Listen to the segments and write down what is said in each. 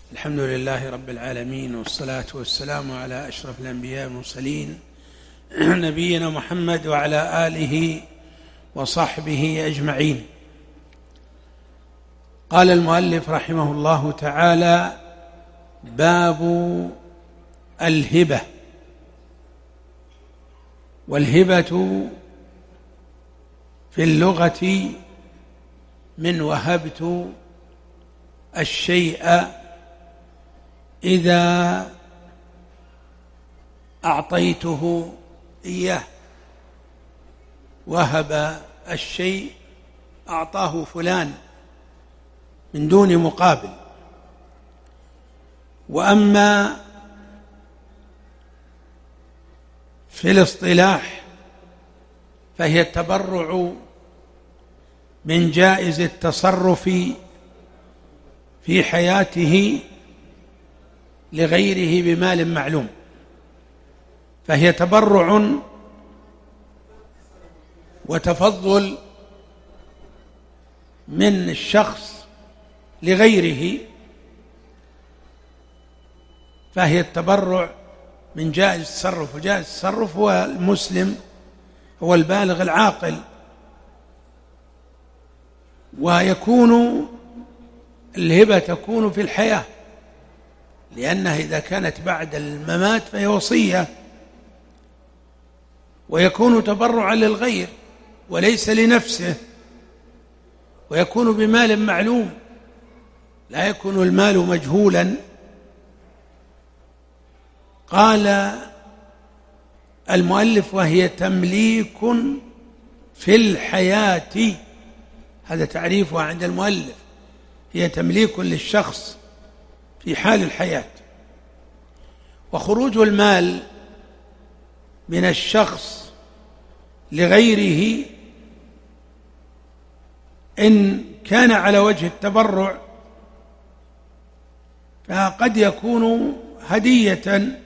الحمد لله رب العالمين، والصلاة والسلام على أشرف الأنبياء والمرسلين نبينا محمد وعلى آله وصحبه أجمعين. قال المؤلف رحمه الله تعالى: باب الهبة. والهبة في اللغة من وهبت الشيء إذا أعطيته إياه. وهب الشيء أعطاه فلان من دون مقابل. وأما في الاصطلاح فهي التبرع من جائز التصرف في حياته لغيره بمال معلوم، فهي تبرع وتفضل من الشخص لغيره، فهي التبرع من جائز التصرف. وجائز التصرف هو المسلم، هو البالغ العاقل. ويكون الهبة تكون في الحياة، لأنها إذا كانت بعد الممات فهي وصية، ويكون تبرعا للغير وليس لنفسه، ويكون بمال معلوم، لا يكون المال مجهولا. قال المؤلف: وهي تمليك في الحياة. هذا تعريفها عند المؤلف، هي تمليك للشخص في حال الحياة. وخروج المال من الشخص لغيره إن كان على وجه التبرع فقد يكون هدية.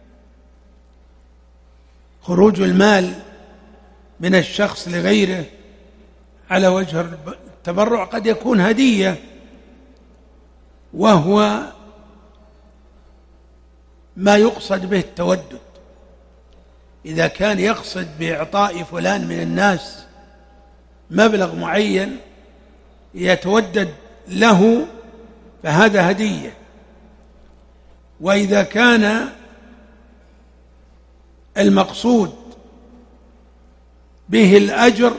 خروج المال من الشخص لغيره على وجه التبرع قد يكون هدية، وهو ما يقصد به التودد. إذا كان يقصد بإعطاء فلان من الناس مبلغ معين يتودد له فهذا هدية. وإذا كان المقصود به الأجر،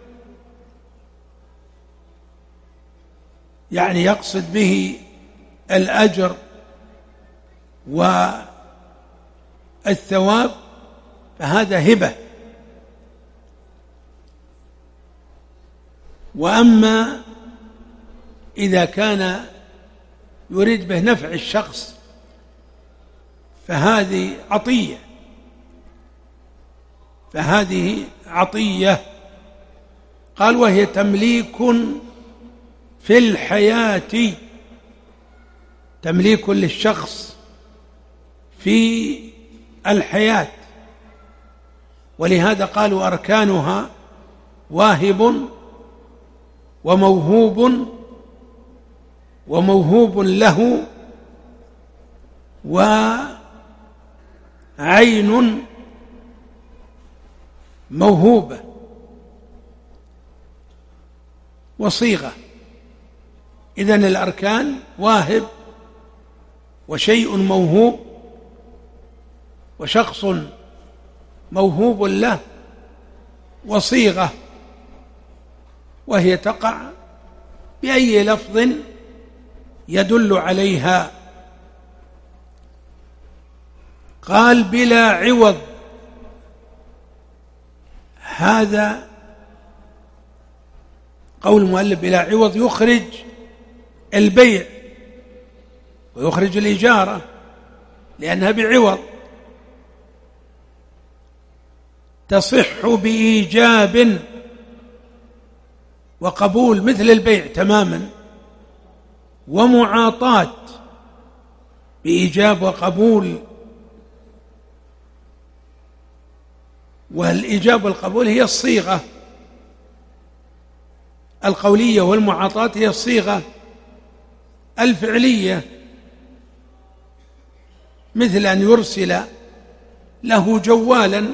يعني يقصد به الأجر والثواب، فهذا هبة. وأما إذا كان يريد به نفع الشخص فهذه عطية. قال: وهي تمليك في الحياة، تمليك للشخص في الحياة. ولهذا قالوا: أركانها واهب وموهوب له وعين موهوبة وصيغة. إذن الأركان واهب وشيء موهوب وشخص موهوب له وصيغة، وهي تقع بأي لفظ يدل عليها. قال: بلا عوض. هذا قول المؤلف بلا عوض يخرج البيع ويخرج الإجارة لأنها بعوض. تصح بإيجاب وقبول مثل البيع تماما، ومعاطاة بإيجاب وقبول. والإيجاب والقبول هي الصيغة القولية، والمعاطاة هي الصيغة الفعلية. مثل أن يرسل له جوالا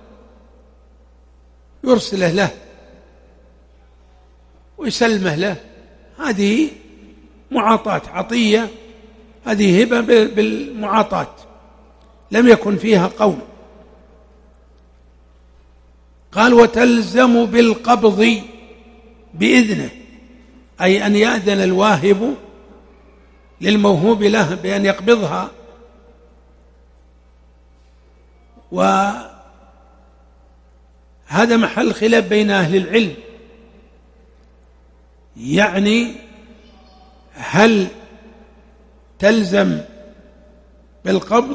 يرسله له ويسلمه له، هذه معاطاة، عطية، هذه هبة بالمعاطاة، لم يكن فيها قول. قال وتلزم بالقبض بإذنه، أي أن يأذن الواهب للموهوب له بأن يقبضها. وهذا محل خلاف بين أهل العلم، يعني هل تلزم بالقبض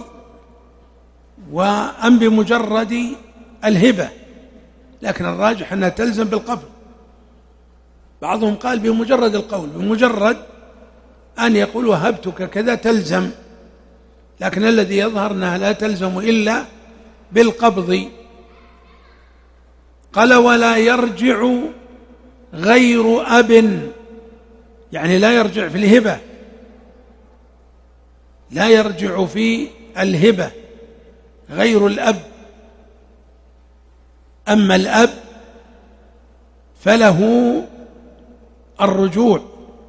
أم بمجرد الهبة؟ لكن الراجح أنها تلزم بالقبض. بعضهم قال بمجرد القول، بمجرد أن يقول وهبتك كذا تلزم، لكن الذي يظهر أنها لا تلزم إلا بالقبض. قال ولا يرجع غير أب، يعني لا يرجع في الهبة، لا يرجع في الهبة غير الأب. أما الأب فله الرجوع،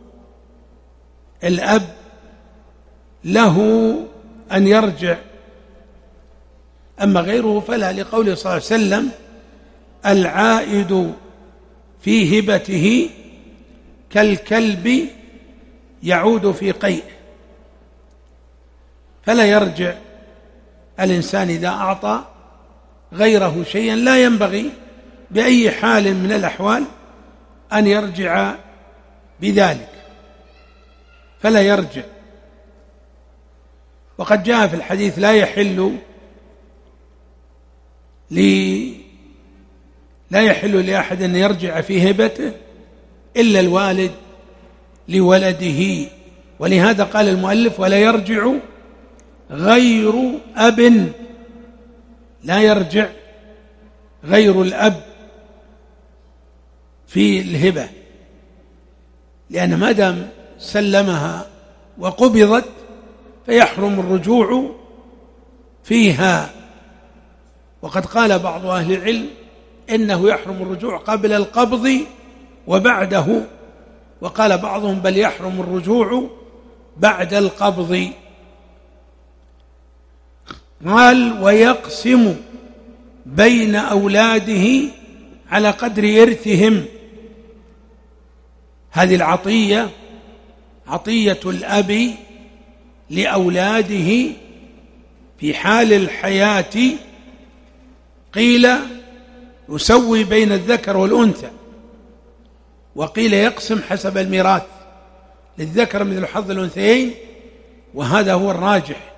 الأب له أن يرجع، أما غيره فلا، لقوله صلى الله عليه وسلم العائد في هبته كالكلب يعود في قيئه. فلا يرجع الإنسان إذا أعطى غيره شيئا، لا ينبغي بأي حال من الأحوال أن يرجع بذلك، فلا يرجع. وقد جاء في الحديث لا يحل لأحد أن يرجع في هبته إلا الوالد لولده، ولهذا قال المؤلف ولا يرجع غير أب، لا يرجع غير الأب في الهبة، لأن ما دام سلمها وقبضت فيحرم الرجوع فيها. وقد قال بعض أهل العلم إنه يحرم الرجوع قبل القبض وبعده، وقال بعضهم بل يحرم الرجوع بعد القبض. قال ويقسم بين أولاده على قدر إرثهم. هذه العطية عطية الأب لأولاده في حال الحياة، قيل يسوي بين الذكر والأنثى، وقيل يقسم حسب الميراث، للذكر مثل حظ الأنثيين، وهذا هو الراجح.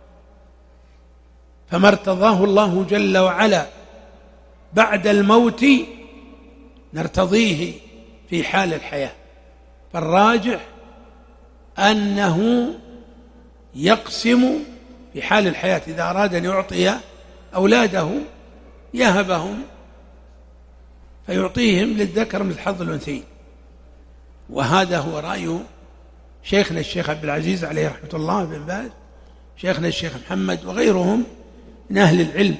فما ارتضاه الله جل وعلا بعد الموت نرتضيه في حال الحياة، فالراجح أنه يقسم في حال الحياة إذا أراد أن يعطي أولاده يهبهم فيعطيهم للذكر مثل حظ الأنثيين. وهذا هو رأي شيخنا الشيخ عبد العزيز عليه رحمة الله بن باز، شيخنا الشيخ محمد وغيرهم من أهل العلم.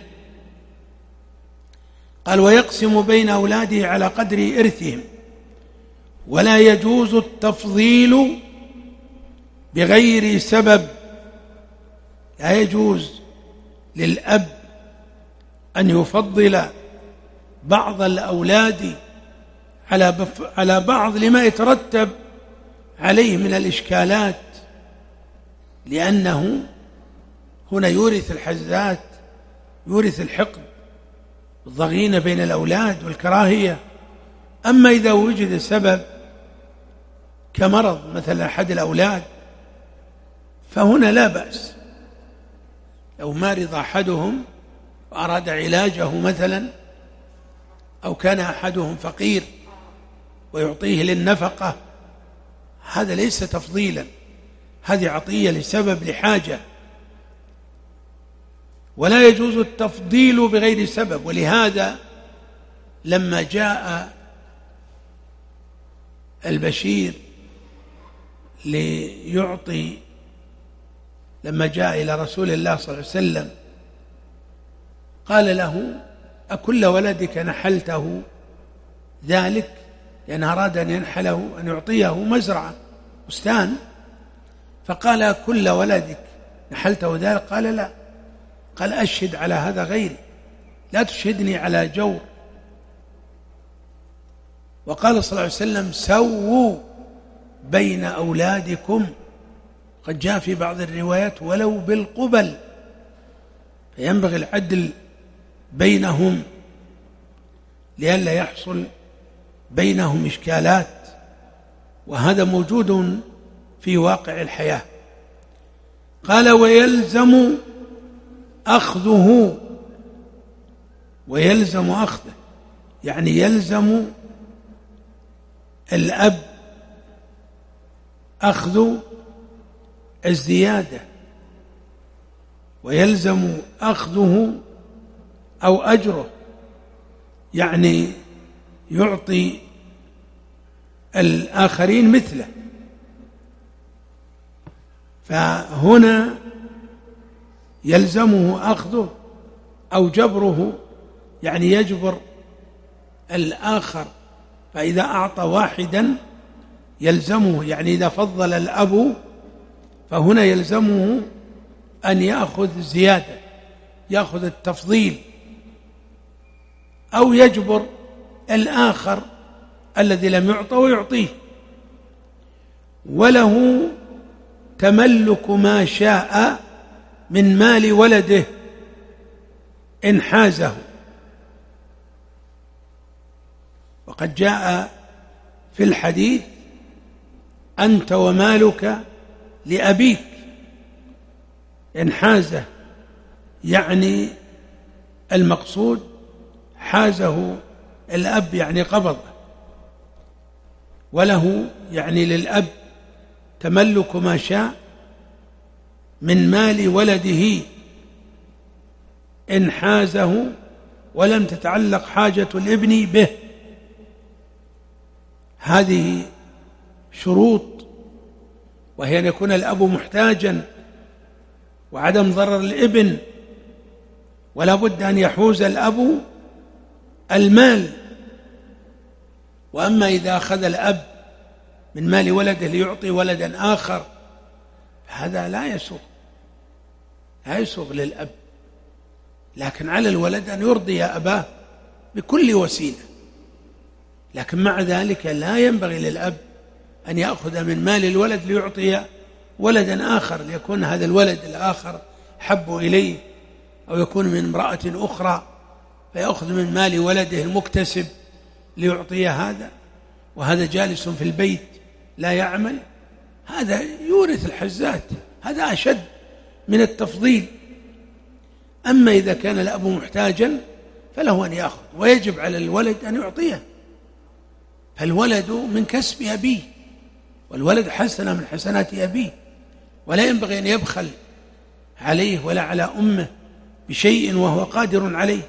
قال ويقسم بين أولاده على قدر إرثهم، ولا يجوز التفضيل بغير سبب. لا يجوز للأب أن يفضل بعض الأولاد على بعض لما يترتب عليه من الإشكالات، لأنه هنا يورث الحزات، يورث الحقد والضغينة بين الأولاد والكراهية. أما إذا وجد سبب كمرض مثل أحد الأولاد فهنا لا بأس. لو مرض أحدهم وأراد علاجه مثلا، أو كان أحدهم فقير ويعطيه للنفقة، هذا ليس تفضيلا، هذه عطية لسبب لحاجة، ولا يجوز التفضيل بغير سبب. ولهذا لما جاء البشير ليعطي لما جاء إلى رسول الله صلى الله عليه وسلم قال له: أكل ولدك نحلته ذلك؟ لأن أراد أن ينحله، أن يعطيه مزرعة بستان، فقال: أكل ولدك نحلته ذلك؟ قال: لا. قال: أشهد على هذا غيري، لا تشهدني على جور. وقال صلى الله عليه وسلم: سووا بين أولادكم، قد جاء في بعض الروايات ولو بالقبل، فينبغي العدل بينهم لئلا يحصل بينهم إشكالات، وهذا موجود في واقع الحياة. قال: ويلزم أخذه، ويلزم أخذه يعني يلزم الأب أخذ الزيادة، ويلزم أخذه أو أجره، يعني يعطي الآخرين مثله. فهنا يلزمه أخذه أو جبره، يعني يجبر الآخر، فإذا أعطى واحدا يلزمه، يعني إذا فضل الأب فهنا يلزمه أن يأخذ زيادة، يأخذ التفضيل، أو يجبر الآخر الذي لم يعطى ويعطيه. وله تملك ما شاء من مال ولده إن حازه. وقد جاء في الحديث: أنت ومالك لأبيك، إن حازه، يعني المقصود حازه الأب يعني قبضه. وله يعني للأب تملك ما شاء من مال ولده إن حازه ولم تتعلق حاجة الابن به. هذه شروط، وهي أن يكون الأب محتاجا وعدم ضرر الابن، ولا بد أن يحوز الأب المال. وأما إذا أخذ الأب من مال ولده ليعطي ولدا آخر هذا لا يسوغ للأب، لكن على الولد أن يرضي أباه بكل وسيلة. لكن مع ذلك لا ينبغي للأب أن يأخذ من مال الولد ليعطي ولدا آخر، ليكون هذا الولد الآخر حب إليه، أو يكون من امرأة أخرى فيأخذ من مال ولده المكتسب ليعطي هذا، وهذا جالس في البيت لا يعمل. هذا يورث الحزات، هذا أشد من التفضيل. أما إذا كان الأب محتاجا فله أن يأخذ، ويجب على الولد أن يعطيه، فالولد من كسب أبيه، والولد حسنة من حسنات أبيه، ولا ينبغي أن يبخل عليه ولا على أمه بشيء وهو قادر عليه.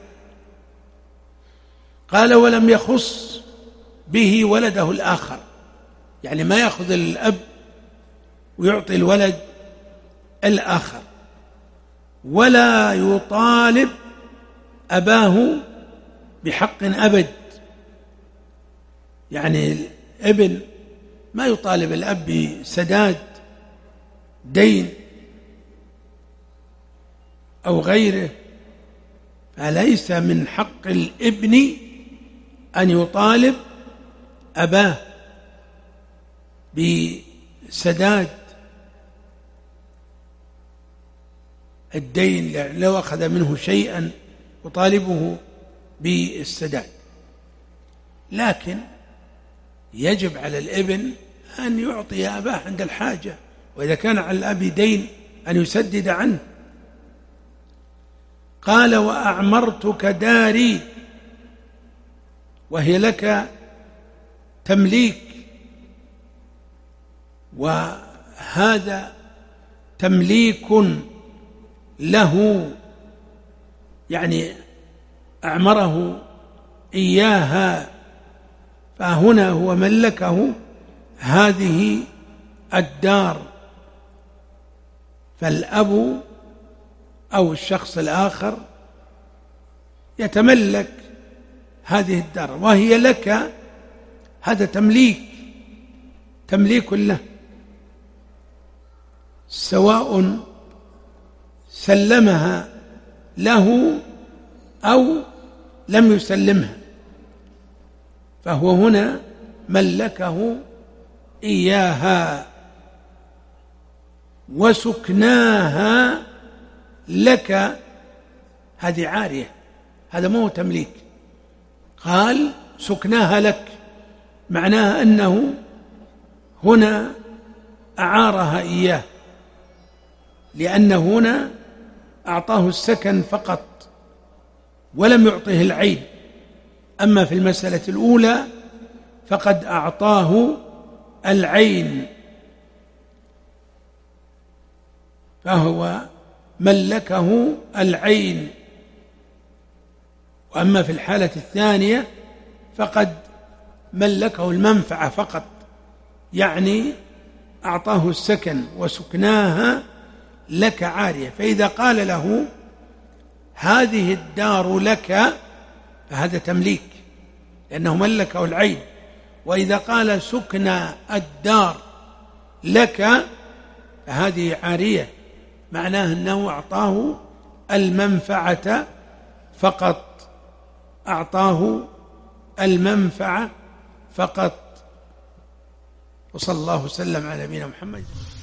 قال: ولم يخص به ولده الآخر، يعني ما يأخذ الأب ويعطي الولد الآخر، ولا يطالب أباه بحق أبد، يعني الابن ما يطالب الأب بسداد دين أو غيره، فليس من حق الابن أن يطالب أباه بسداد الدين، يعني لو أخذ منه شيئا يطالبه بالسداد. لكن يجب على الابن أن يعطي أباه عند الحاجة، وإذا كان على الأب دين أن يسدد عنه. قال: وأعمرتك داري، وهي لك تمليك، وهذا تمليك له، يعني أعمره إياها، فهنا هو ملكه هذه الدار. فالأب أو الشخص الآخر يتملك هذه الدار وهي لك، هذا تمليك له، سواء سلمها له أو لم يسلمها، فهو هنا ملكه إياها. وسكناها لك، هذه عارية، هذا ما هو تمليك. قال سكناها لك، معناها أنه هنا أعارها إياه، لأنه هنا أعطاه السكن فقط ولم يعطه العين. أما في المسألة الأولى فقد أعطاه العين، فهو ملكه العين. وأما في الحالة الثانية فقد ملكه المنفعة فقط، يعني أعطاه السكن. وسكناها لك عارية، فإذا قال له هذه الدار لك فهذا تمليك لأنه ملكه العين. وإذا قال سكن الدار لك فهذه عارية، معناه أنه أعطاه المنفعة فقط، أعطاه المنفعة فقط. وصلى الله وسلم على نبينا محمد.